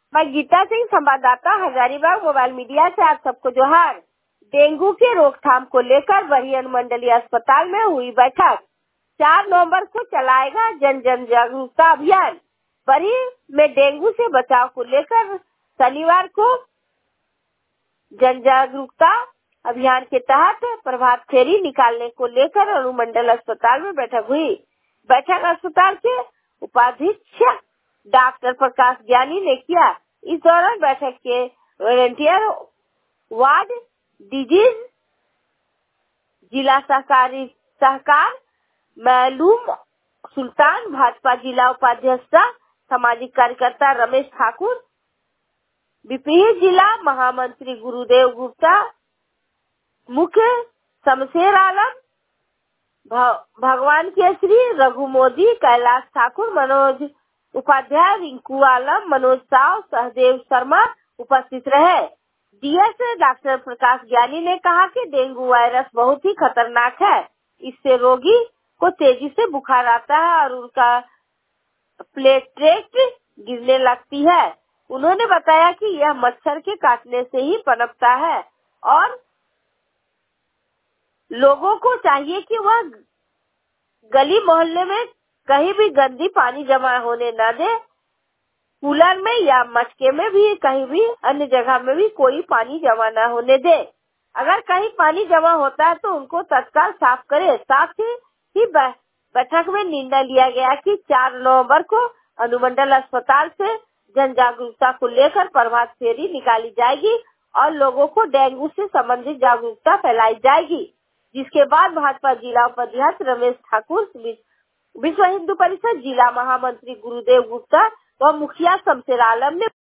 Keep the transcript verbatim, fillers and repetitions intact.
मैं गीता सिंह, संवाददाता, Hazaribagh mobile media से आप सबको जोहार। डेंगू के रोकथाम को लेकर बरही अनुमंडलीय अस्पताल में हुई बैठक। चार नवंबर को चलाएगा जन जन जागरूकता अभियान। बरही में डेंगू से बचाव को लेकर शनिवार को जन जागरूकता अभियान के तहत प्रभात फेरी निकालने को लेकर अनुमंडल अस्पताल में बैठक हुई। बैठक अस्पताल के उपाधीक्षक डॉक्टर प्रकाश ज्ञानी ने किया। इस दौरान बैठक के वॉलंटियर वार्ड डिजीज जिला सहकारी सहकार मालूम सुल्तान, भाजपा जिला उपाध्यक्ष सामाजिक कार्यकर्ता रमेश ठाकुर, बीपीही जिला महामंत्री गुरुदेव गुप्ता, मुख्य शमशेर आलम, भगवान केसरी, रघु मोदी, कैलाश ठाकुर, मनोज उपाध्याय, रिंकू आलम, मनोज साव, सहदेव शर्मा उपस्थित रहे। डीएस डॉक्टर प्रकाश ज्ञानी ने कहा कि डेंगू वायरस बहुत ही खतरनाक है। इससे रोगी को तेजी से बुखार आता है और उनका प्लेटलेट गिरने लगती है। उन्होंने बताया कि यह मच्छर के काटने से ही पनपता है और लोगों को चाहिए कि वह गली मोहल्ले में कहीं भी गंदी पानी जमा होने न दे। कूलर में या मटके में भी, कहीं भी अन्य जगह में भी कोई पानी जमा न होने दे। अगर कहीं पानी जमा होता है तो उनको तत्काल साफ करे। साथ ही बैठक में निर्णय लिया गया कि चार नवंबर को अनुमंडल अस्पताल से जन जागरूकता को लेकर प्रभात फेरी निकाली जाएगी और लोगों को डेंगू से संबंधित जागरूकता फैलाई जाएगी। जिसके बाद भाजपा जिला उपाध्यक्ष रमेश ठाकुर, विश्व हिंदू परिषद जिला महामंत्री गुरुदेव गुप्ता व मुखिया शमशेर आलम ने